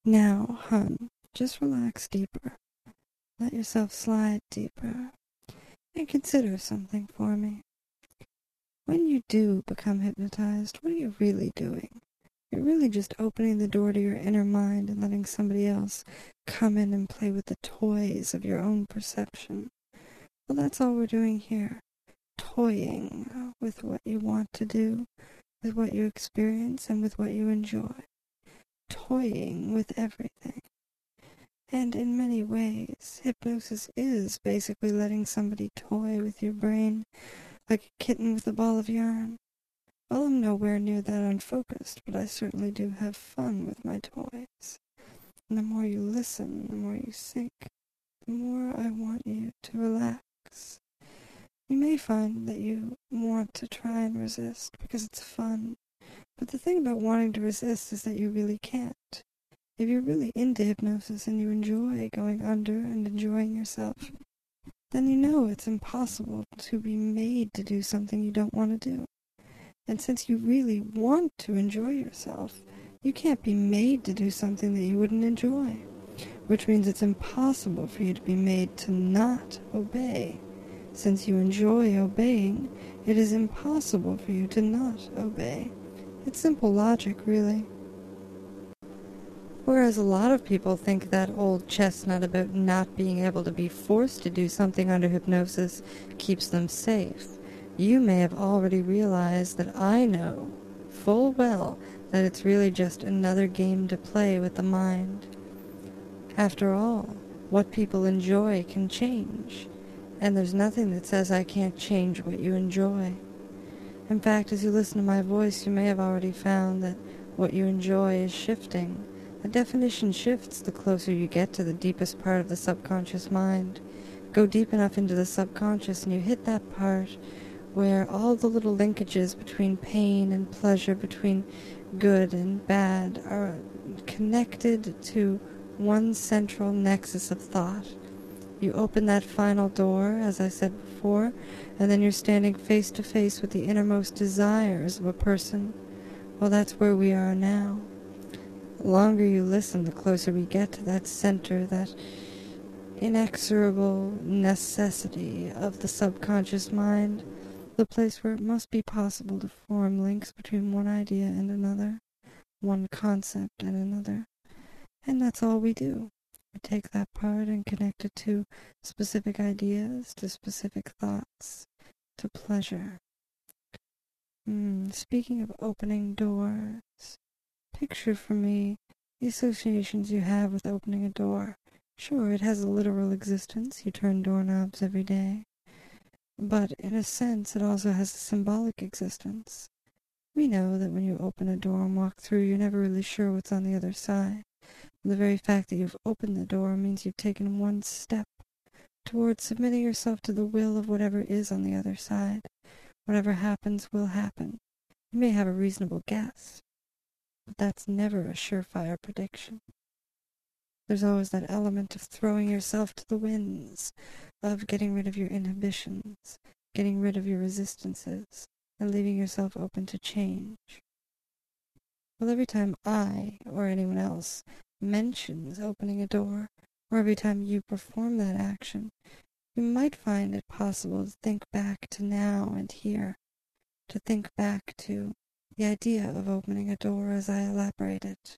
Now, hun, just relax deeper. Let yourself slide deeper. And consider something for me. When you do become hypnotized, what are you really doing? You're really just opening the door to your inner mind and letting somebody else come in and play with the toys of your own perception. Well, that's all we're doing here. Toying with what you want to do, with what you experience, and with what you enjoy. Toying with everything. And in many ways, hypnosis is basically letting somebody toy with your brain like a kitten with a ball of yarn. Well, I'm nowhere near that unfocused, but I certainly do have fun with my toys. And the more you listen, the more you sink, the more I want you to relax. You may find that you want to try and resist because it's fun, but the thing about wanting to resist is that you really can't. If you're really into hypnosis and you enjoy going under and enjoying yourself, then you know it's impossible to be made to do something you don't want to do. And since you really want to enjoy yourself, you can't be made to do something that you wouldn't enjoy, which means it's impossible for you to be made to not obey. Since you enjoy obeying, it is impossible for you to not obey. It's simple logic, really. Whereas a lot of people think that old chestnut about not being able to be forced to do something under hypnosis keeps them safe, you may have already realized that I know full well that it's really just another game to play with the mind. After all, what people enjoy can change, and there's nothing that says I can't change what you enjoy. In fact, as you listen to my voice, you may have already found that what you enjoy is shifting. The definition shifts the closer you get to the deepest part of the subconscious mind. Go deep enough into the subconscious and you hit that part where all the little linkages between pain and pleasure, between good and bad, are connected to one central nexus of thought. You open that final door, as I said before, and then you're standing face to face with the innermost desires of a person. Well, that's where we are now. The longer you listen, the closer we get to that center, that inexorable necessity of the subconscious mind, the place where it must be possible to form links between one idea and another, one concept and another. And that's all we do. We take that part and connect it to specific ideas, to specific thoughts, to pleasure. Speaking of opening doors, picture for me the associations you have with opening a door. Sure, it has a literal existence. You turn doorknobs every day. But in a sense, it also has a symbolic existence. We know that when you open a door and walk through, you're never really sure what's on the other side. The very fact that you've opened the door means you've taken one step towards submitting yourself to the will of whatever is on the other side. Whatever happens will happen. You may have a reasonable guess, but that's never a surefire prediction. There's always that element of throwing yourself to the winds, of getting rid of your inhibitions, getting rid of your resistances, and leaving yourself open to change. Well, every time I, or anyone else, mentions opening a door, or every time you perform that action, you might find it possible to think back to now and here, to think back to the idea of opening a door as I elaborate it.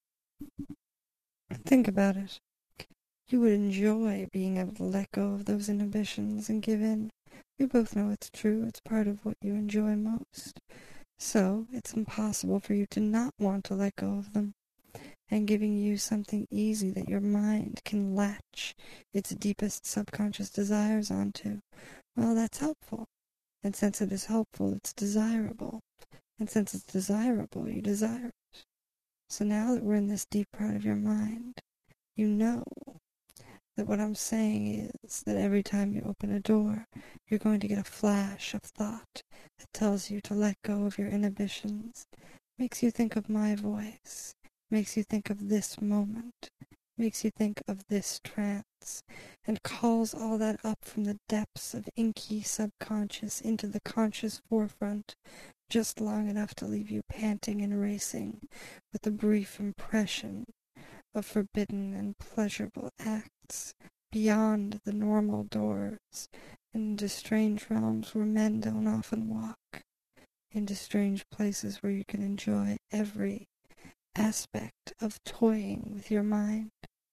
Think about it. You would enjoy being able to let go of those inhibitions and give in. We both know it's true. It's part of what you enjoy most. So it's impossible for you to not want to let go of them. And giving you something easy that your mind can latch its deepest subconscious desires onto, well, that's helpful. And since it is helpful, it's desirable. And since it's desirable, you desire it. So now that we're in this deep part of your mind, you know that what I'm saying is that every time you open a door, you're going to get a flash of thought that tells you to let go of your inhibitions, makes you think of my voice, makes you think of this moment, makes you think of this trance, and calls all that up from the depths of inky subconscious into the conscious forefront, just long enough to leave you panting and racing with a brief impression of forbidden and pleasurable acts beyond the normal doors, into strange realms where men don't often walk, into strange places where you can enjoy every aspect of toying with your mind,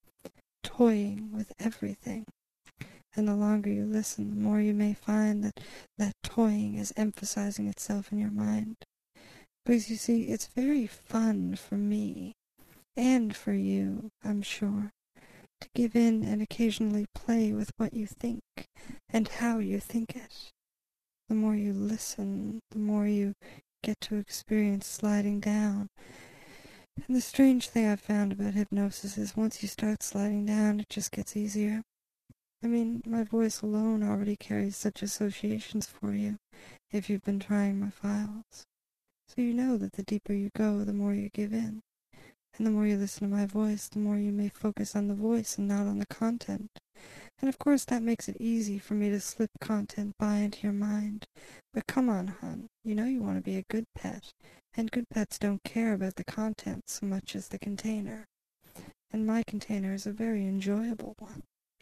toying with everything. And the longer you listen, the more you may find that toying is emphasizing itself in your mind. Because you see, it's very fun for me, and for you, I'm sure, to give in and occasionally play with what you think and how you think it. The more you listen, the more you get to experience sliding down. And the strange thing I've found about hypnosis is once you start sliding down, it just gets easier. I mean, my voice alone already carries such associations for you if you've been trying my files. So you know that the deeper you go, the more you give in. And the more you listen to my voice, the more you may focus on the voice and not on the content. And of course that makes it easy for me to slip content by into your mind. But come on, hon, you know you want to be a good pet. And good pets don't care about the content so much as the container. And my container is a very enjoyable one.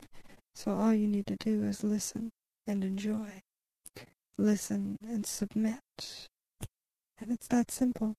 So all you need to do is listen and enjoy. Listen and submit. And it's that simple.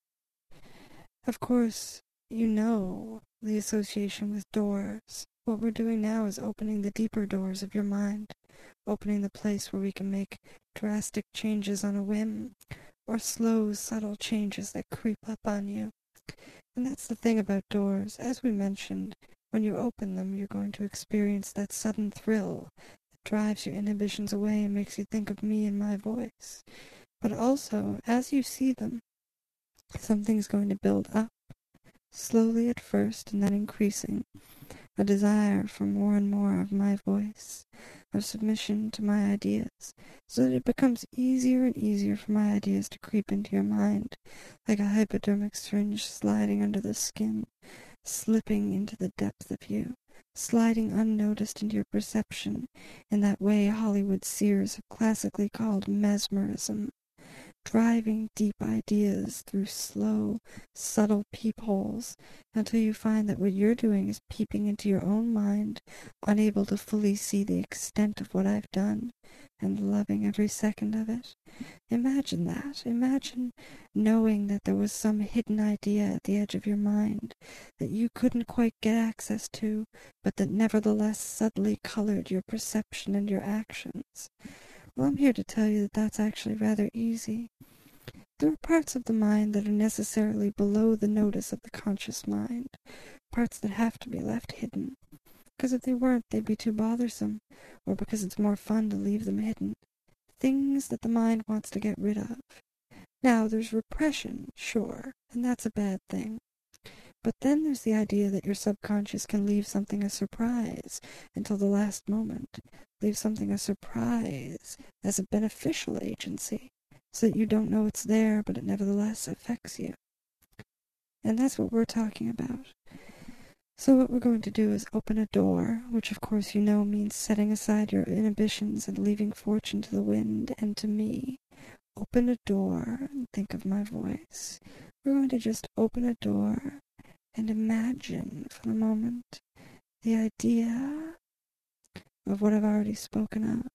Of course, you know the association with doors. What we're doing now is opening the deeper doors of your mind, opening the place where we can make drastic changes on a whim, or slow, subtle changes that creep up on you. And that's the thing about doors. As we mentioned, when you open them, you're going to experience that sudden thrill that drives your inhibitions away and makes you think of me and my voice. But also, as you see them, something's going to build up, slowly at first and then increasing, a desire for more and more of my voice, of submission to my ideas, so that it becomes easier and easier for my ideas to creep into your mind, like a hypodermic syringe sliding under the skin, slipping into the depth of you, sliding unnoticed into your perception, in that way Hollywood seers have classically called mesmerism, driving deep ideas through slow, subtle peepholes until you find that what you're doing is peeping into your own mind, unable to fully see the extent of what I've done, and loving every second of it. Imagine that. Imagine knowing that there was some hidden idea at the edge of your mind that you couldn't quite get access to, but that nevertheless subtly colored your perception and your actions. Well, I'm here to tell you that that's actually rather easy. There are parts of the mind that are necessarily below the notice of the conscious mind, parts that have to be left hidden, because if they weren't, they'd be too bothersome, or because it's more fun to leave them hidden. Things that the mind wants to get rid of. Now, there's repression, sure, and that's a bad thing. But then there's the idea that your subconscious can leave something a surprise until the last moment, leave something a surprise as a beneficial agency, so that you don't know it's there, but it nevertheless affects you. And that's what we're talking about. So what we're going to do is open a door, which of course you know means setting aside your inhibitions and leaving fortune to the wind and to me. Open a door and think of my voice. We're going to just open a door and imagine for the moment the idea of what I've already spoken of.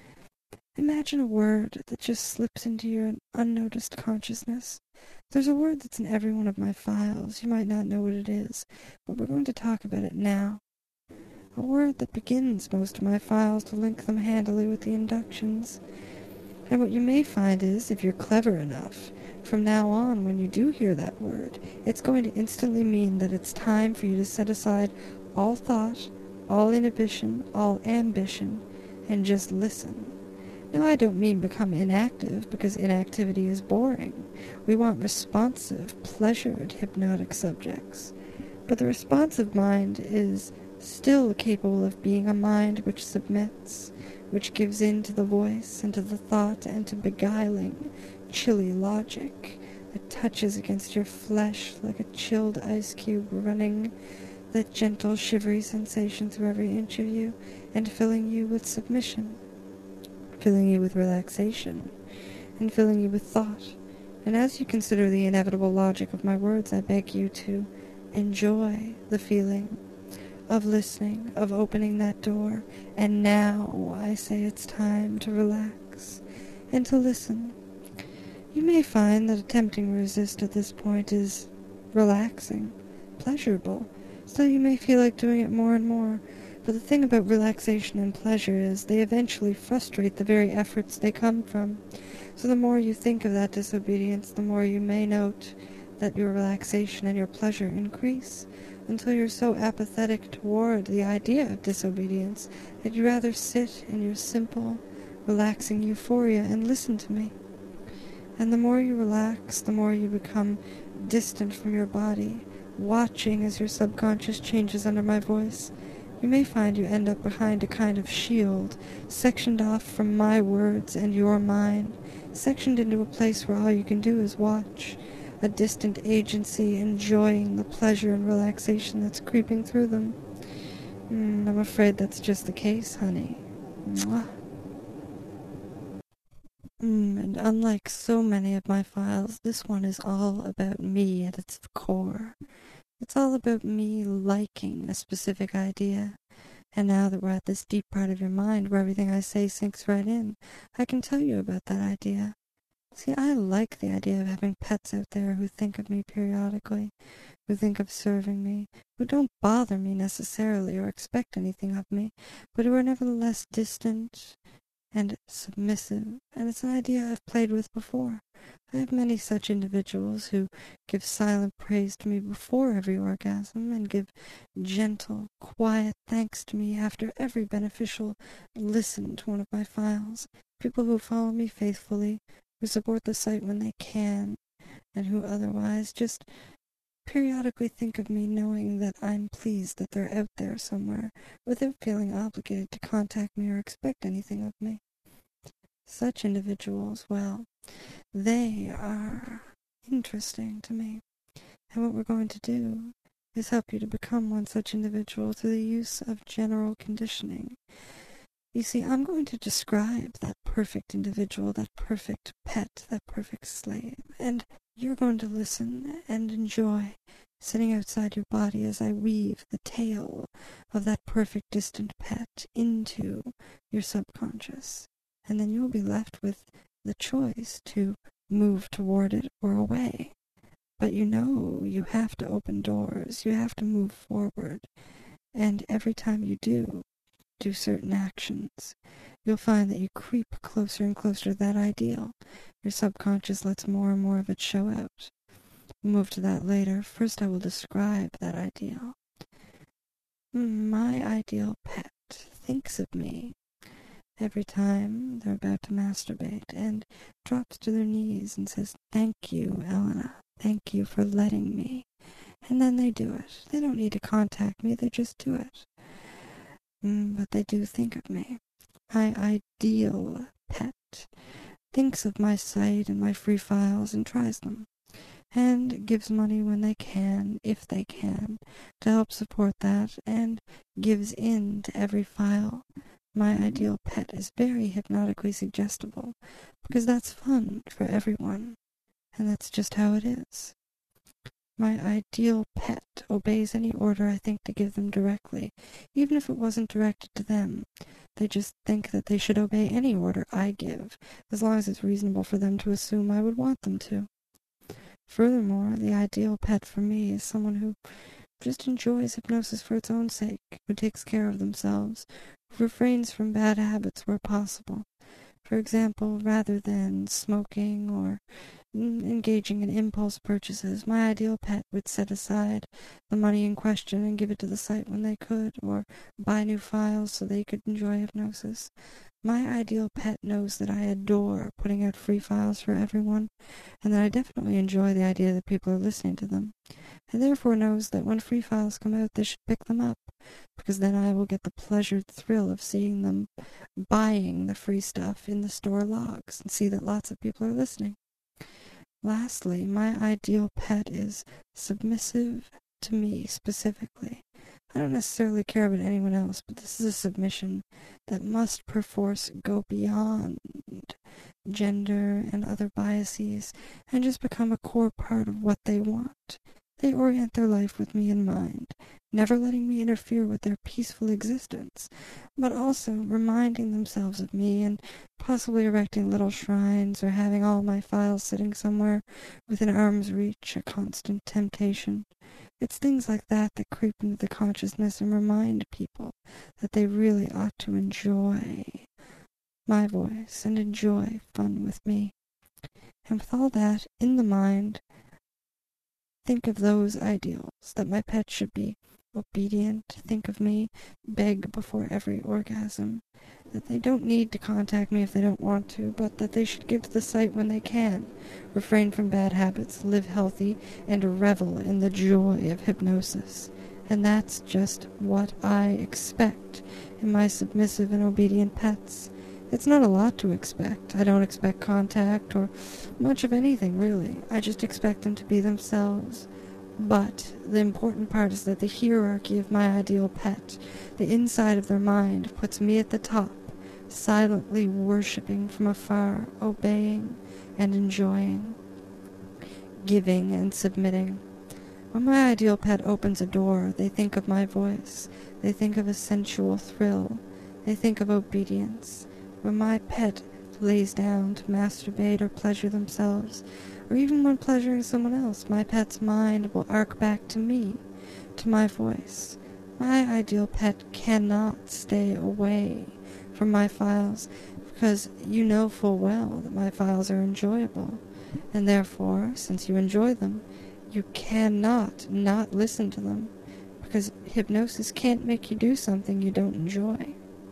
Imagine a word that just slips into your unnoticed consciousness. There's a word that's in every one of my files. You might not know what it is, but we're going to talk about it now. A word that begins most of my files to link them handily with the inductions. And what you may find is, if you're clever enough, from now on, when you do hear that word, it's going to instantly mean that it's time for you to set aside all thought, all inhibition, all ambition, and just listen. Now, I don't mean become inactive, because inactivity is boring. We want responsive, pleasured, hypnotic subjects. But the responsive mind is still capable of being a mind which submits, which gives in to the voice and to the thought and to beguiling, chilly logic that touches against your flesh like a chilled ice cube running that gentle shivery sensation through every inch of you and filling you with submission, filling you with relaxation, and filling you with thought. And as you consider the inevitable logic of my words, I beg you to enjoy the feeling of listening, of opening that door, and now I say it's time to relax and to listen. You may find that attempting to resist at this point is relaxing, pleasurable, so you may feel like doing it more and more. But the thing about relaxation and pleasure is they eventually frustrate the very efforts they come from. So the more you think of that disobedience, the more you may note that your relaxation and your pleasure increase, until you're so apathetic toward the idea of disobedience that you rather sit in your simple, relaxing euphoria and listen to me. And the more you relax, the more you become distant from your body, watching as your subconscious changes under my voice. You may find you end up behind a kind of shield, sectioned off from my words and your mind, sectioned into a place where all you can do is watch, a distant agency enjoying the pleasure and relaxation that's creeping through them. I'm afraid that's just the case, honey. Mwah. And unlike so many of my files, this one is all about me at its core. It's all about me liking a specific idea. And now that we're at this deep part of your mind where everything I say sinks right in, I can tell you about that idea. See, I like the idea of having pets out there who think of me periodically, who think of serving me, who don't bother me necessarily or expect anything of me, but who are nevertheless distant and submissive, and it's an idea I've played with before. I have many such individuals who give silent praise to me before every orgasm, and give gentle, quiet thanks to me after every beneficial listen to one of my files. People who follow me faithfully, who support the site when they can, and who otherwise just periodically think of me knowing that I'm pleased that they're out there somewhere, without feeling obligated to contact me or expect anything of me. Such individuals, well, they are interesting to me. And what we're going to do is help you to become one such individual through the use of general conditioning. You see, I'm going to describe that perfect individual, that perfect pet, that perfect slave, and you're going to listen and enjoy sitting outside your body as I weave the tale of that perfect distant pet into your subconscious. And then you'll be left with the choice to move toward it or away. But you know you have to open doors, you have to move forward, and every time you do certain actions, you'll find that you creep closer and closer to that ideal. Your subconscious lets more and more of it show out. We'll move to that later. First I will describe that ideal. My ideal pet thinks of me every time they're about to masturbate, and drops to their knees and says, "Thank you, Elena. Thank you for letting me." And then they do it. They don't need to contact me, they just do it. But they do think of me. My ideal pet thinks of my site and my free files and tries them, and gives money when they can, if they can, to help support that, and gives in to every file. My ideal pet is very hypnotically suggestible, because that's fun for everyone, and that's just how it is. My ideal pet obeys any order I think to give them directly, even if it wasn't directed to them. They just think that they should obey any order I give, as long as it's reasonable for them to assume I would want them to. Furthermore, the ideal pet for me is someone who just enjoys hypnosis for its own sake, who takes care of themselves, who refrains from bad habits where possible. For example, rather than smoking or engaging in impulse purchases, my ideal pet would set aside the money in question and give it to the site when they could, or buy new files so they could enjoy hypnosis. My ideal pet knows that I adore putting out free files for everyone, and that I definitely enjoy the idea that people are listening to them, and therefore knows that when free files come out they should pick them up, because then I will get the pleasured thrill of seeing them buying the free stuff in the store logs, and see that lots of people are listening. Lastly, my ideal pet is submissive to me specifically. I don't necessarily care about anyone else, but this is a submission that must perforce go beyond gender and other biases and just become a core part of what they want. They orient their life with me in mind, never letting me interfere with their peaceful existence, but also reminding themselves of me and possibly erecting little shrines or having all my files sitting somewhere within arm's reach, a constant temptation. It's things like that that creep into the consciousness and remind people that they really ought to enjoy my voice and enjoy fun with me. And with all that in the mind, think of those ideals, that my pet should be obedient, think of me, beg before every orgasm, that they don't need to contact me if they don't want to, but that they should give to the site when they can, refrain from bad habits, live healthy, and revel in the joy of hypnosis. And that's just what I expect in my submissive and obedient pets. It's not a lot to expect. I don't expect contact or much of anything, really. I just expect them to be themselves. But the important part is that the hierarchy of my ideal pet, the inside of their mind, puts me at the top, silently worshipping from afar, obeying and enjoying, giving and submitting. When my ideal pet opens a door, they think of my voice. They think of a sensual thrill. They think of obedience. When my pet lays down to masturbate or pleasure themselves, or even when pleasuring someone else, my pet's mind will arc back to me, to my voice. My ideal pet cannot stay away from my files, because you know full well that my files are enjoyable, and therefore, since you enjoy them, you cannot not listen to them, because hypnosis can't make you do something you don't enjoy.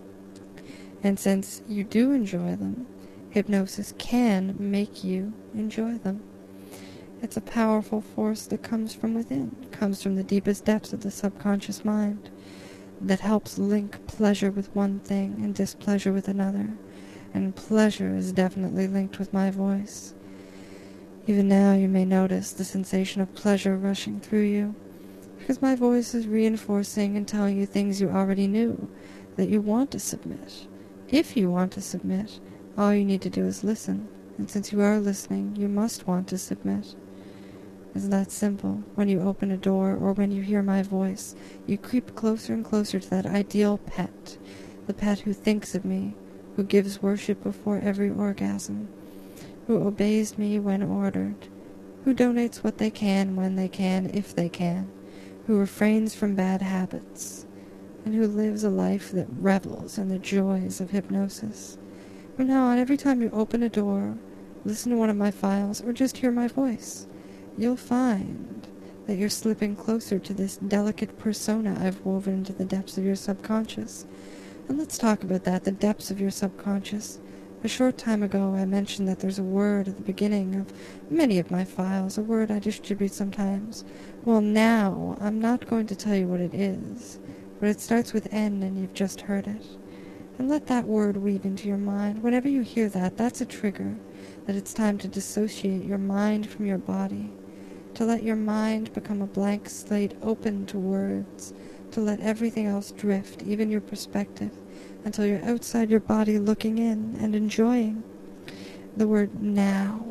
And since you do enjoy them, hypnosis can make you enjoy them. It's a powerful force that comes from within, comes from the deepest depths of the subconscious mind, that helps link pleasure with one thing and displeasure with another, and pleasure is definitely linked with my voice. Even now you may notice the sensation of pleasure rushing through you, because my voice is reinforcing and telling you things you already knew, that you want to submit. If you want to submit, all you need to do is listen, and since you are listening, you must want to submit. It's that simple. When you open a door or when you hear my voice, you creep closer and closer to that ideal pet, the pet who thinks of me, who gives worship before every orgasm, who obeys me when ordered, who donates what they can when they can, if they can, who refrains from bad habits, and who lives a life that revels in the joys of hypnosis. From now on, every time you open a door, listen to one of my files, or just hear my voice, you'll find that you're slipping closer to this delicate persona I've woven into the depths of your subconscious. And let's talk about that, the depths of your subconscious. A short time ago, I mentioned that there's a word at the beginning of many of my files, a word I distribute sometimes. Well, now, I'm not going to tell you what it is, but it starts with N and you've just heard it. And let that word weave into your mind. Whenever you hear that, that's a trigger, that it's time to dissociate your mind from your body, to let your mind become a blank slate open to words, to let everything else drift, even your perspective, until you're outside your body looking in and enjoying. The word now.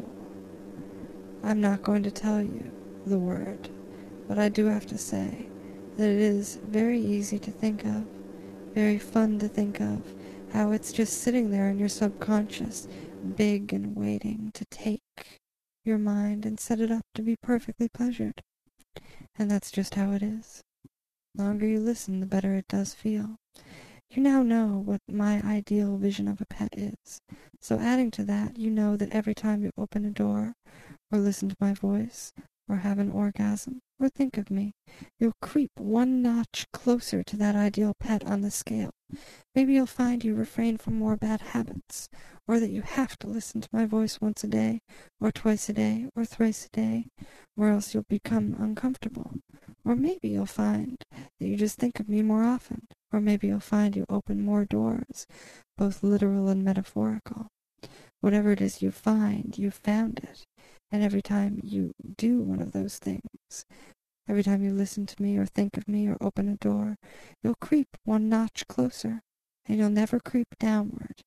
I'm not going to tell you the word, but I do have to say that it is very easy to think of, very fun to think of, how it's just sitting there in your subconscious, big and waiting to take your mind and set it up to be perfectly pleasured. And that's just how it is. The longer you listen, the better it does feel. You now know what my ideal vision of a pet is. So adding to that, you know that every time you open a door, or listen to my voice, or have an orgasm, or think of me, you'll creep one notch closer to that ideal pet on the scale. Maybe you'll find you refrain from more bad habits, or that you have to listen to my voice once a day, or twice a day, or thrice a day, or else you'll become uncomfortable. Or maybe you'll find that you just think of me more often, or maybe you'll find you open more doors, both literal and metaphorical. Whatever it is you find, you've found it. And every time you do one of those things, every time you listen to me or think of me or open a door, you'll creep one notch closer, and you'll never creep downward.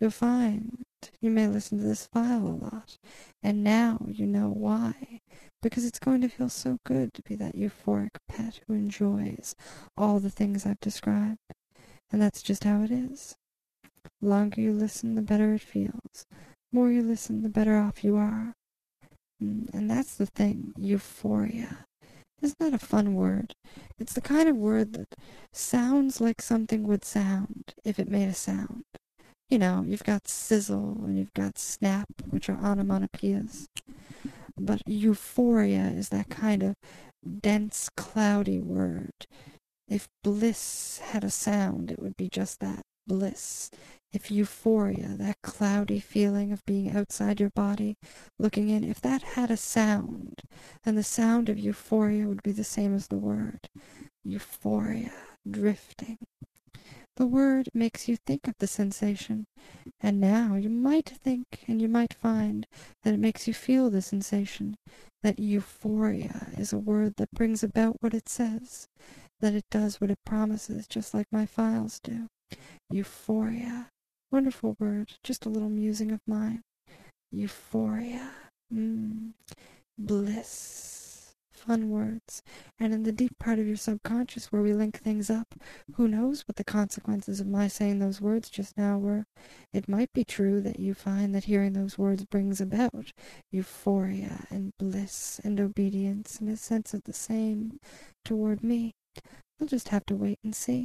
you'll find you may listen to this file a lot. And now you know why. Because it's going to feel so good to be that euphoric pet who enjoys all the things I've described. And that's just how it is. The longer you listen, the better it feels. The more you listen, the better off you are. And that's the thing, euphoria. It's not a fun word. It's the kind of word that sounds like something would sound if it made a sound. You know, you've got sizzle and you've got snap, which are onomatopoeias. But euphoria is that kind of dense, cloudy word. If bliss had a sound, it would be just that, bliss. If euphoria, that cloudy feeling of being outside your body, looking in, if that had a sound, then the sound of euphoria would be the same as the word. Euphoria, drifting. The word makes you think of the sensation, and now you might think and you might find that it makes you feel the sensation, that euphoria is a word that brings about what it says, that it does what it promises, just like my files do. Euphoria. Wonderful word, just a little musing of mine. Euphoria. Bliss. Fun words. And in the deep part of your subconscious where we link things up, who knows what the consequences of my saying those words just now were? It might be true that you find that hearing those words brings about euphoria and bliss and obedience and a sense of the same toward me. You'll just have to wait and see.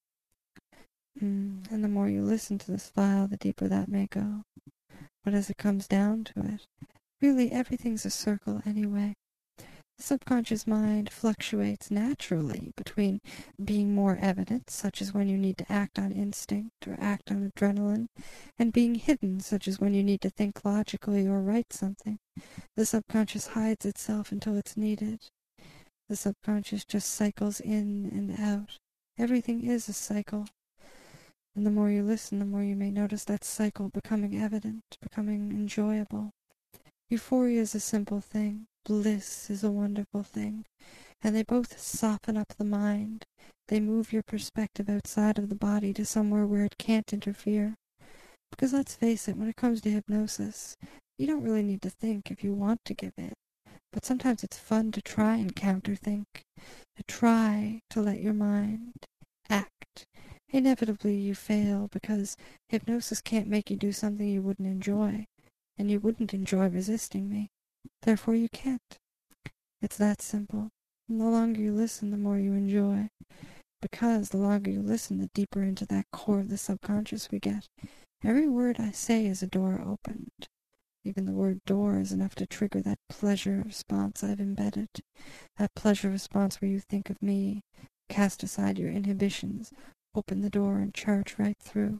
And the more you listen to this file, the deeper that may go. But as it comes down to it, really everything's a circle anyway. The subconscious mind fluctuates naturally between being more evident, such as when you need to act on instinct or act on adrenaline, and being hidden, such as when you need to think logically or write something. The subconscious hides itself until it's needed. The subconscious just cycles in and out. Everything is a cycle. And the more you listen, the more you may notice that cycle becoming evident, becoming enjoyable. Euphoria is a simple thing. Bliss is a wonderful thing. And they both soften up the mind. They move your perspective outside of the body to somewhere where it can't interfere. Because let's face it, when it comes to hypnosis, you don't really need to think if you want to give in. But sometimes it's fun to try and counterthink, to try to let your mind act. Inevitably you fail because hypnosis can't make you do something you wouldn't enjoy, and you wouldn't enjoy resisting me. Therefore you can't. It's that simple. And the longer you listen, the more you enjoy. Because the longer you listen, the deeper into that core of the subconscious we get. Every word I say is a door opened. Even the word door is enough to trigger that pleasure response I've embedded. That pleasure response where you think of me, cast aside your inhibitions, open the door and charge right through.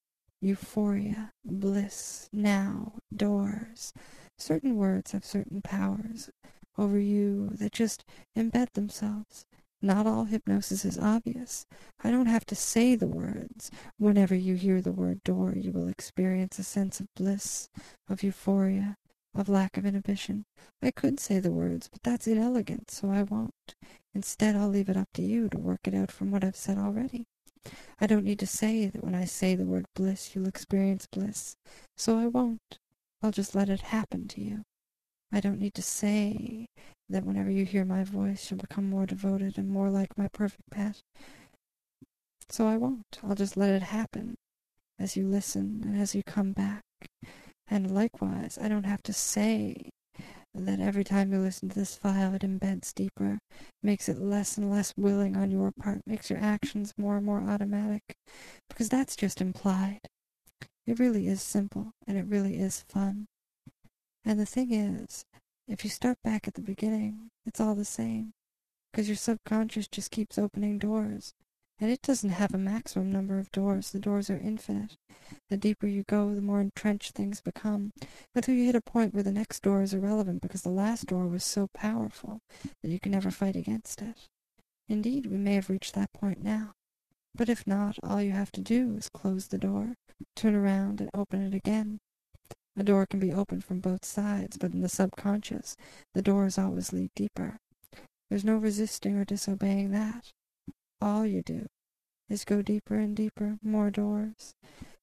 Euphoria, bliss, now, doors. Certain words have certain powers over you that just embed themselves. Not all hypnosis is obvious. I don't have to say the words. Whenever you hear the word door, you will experience a sense of bliss, of euphoria, of lack of inhibition. I could say the words, but that's inelegant, so I won't. Instead, I'll leave it up to you to work it out from what I've said already. I don't need to say that when I say the word bliss, you'll experience bliss, so I won't. I'll just let it happen to you. I don't need to say that whenever you hear my voice, you'll become more devoted and more like my perfect pet. So I won't. I'll just let it happen as you listen and as you come back. And likewise, I don't have to say that every time you listen to this file, it embeds deeper, makes it less and less willing on your part, makes your actions more and more automatic, because that's just implied. It really is simple, and it really is fun. And the thing is, if you start back at the beginning, it's all the same, because your subconscious just keeps opening doors, and it doesn't have a maximum number of doors. The doors are infinite. The deeper you go, the more entrenched things become, until you hit a point where the next door is irrelevant because the last door was so powerful that you can never fight against it. Indeed, we may have reached that point now. But if not, all you have to do is close the door, turn around, and open it again. A door can be opened from both sides, but in the subconscious, the doors always lead deeper. There's no resisting or disobeying that. All you do is go deeper and deeper, more doors.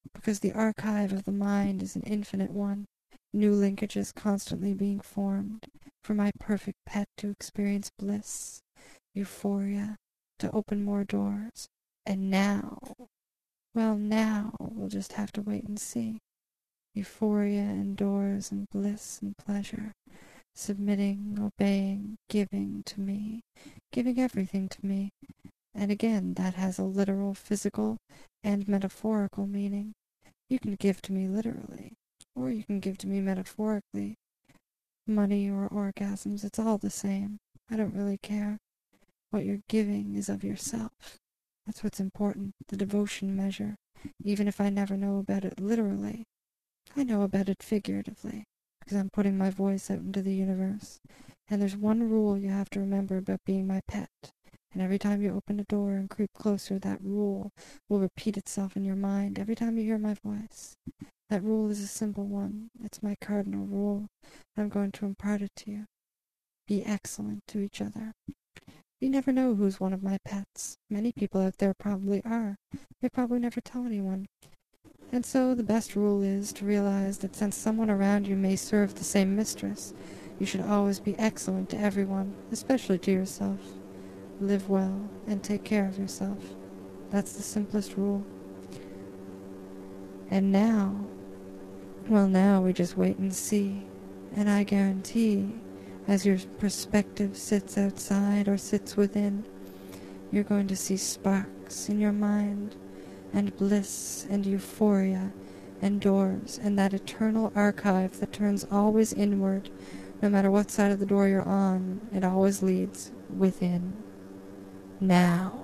because the archive of the mind is an infinite one, new linkages constantly being formed, for my perfect pet to experience bliss, euphoria, to open more doors. And now, well, now we'll just have to wait and see. Euphoria and doors and bliss and pleasure, submitting, obeying, giving to me, giving everything to me. And again, that has a literal, physical, and metaphorical meaning. You can give to me literally, or you can give to me metaphorically. Money or orgasms, it's all the same. I don't really care. What you're giving is of yourself. That's what's important, the devotion measure. Even if I never know about it literally, I know about it figuratively, because I'm putting my voice out into the universe. And there's one rule you have to remember about being my pet. And every time you open a door and creep closer, that rule will repeat itself in your mind every time you hear my voice. That rule is a simple one. It's my cardinal rule. I'm going to impart it to you. Be excellent to each other. You never know who's one of my pets. Many people out there probably are. They probably never tell anyone. And so the best rule is to realize that since someone around you may serve the same mistress, you should always be excellent to everyone, especially to yourself. Live well and take care of yourself. That's the simplest rule. And now, well, now we just wait and see. And I guarantee, as your perspective sits outside or sits within, you're going to see sparks in your mind, and bliss and euphoria and doors and that eternal archive that turns always inward. No matter what side of the door you're on, it always leads within. Now.